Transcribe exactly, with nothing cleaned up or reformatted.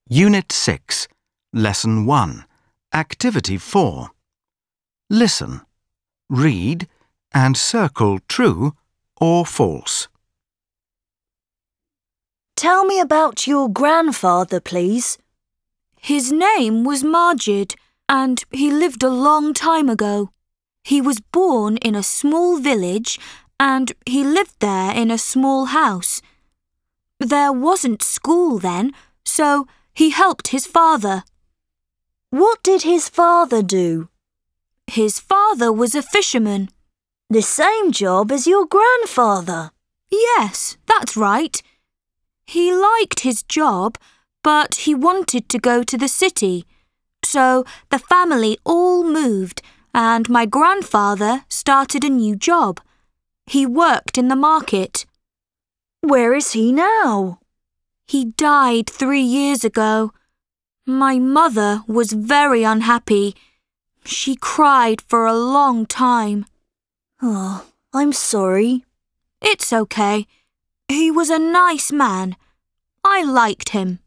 Unit six, Lesson one, Activity four. Listen, read, and circle true or false. Tell me about your grandfather, please. His name was Majid, and he lived a long time ago. He was born in a small village, and he lived there in a small house. There wasn't school then, so he helped his father. What did his father do? His father was a fisherman. The same job as your grandfather. Yes, that's right. He liked his job, but he wanted to go to the city. So the family all moved, and my grandfather started a new job. He worked in the market. Where is he now? He died three years ago. My mother was very unhappy. She cried for a long time. Oh, I'm sorry. It's okay. He was a nice man. I liked him.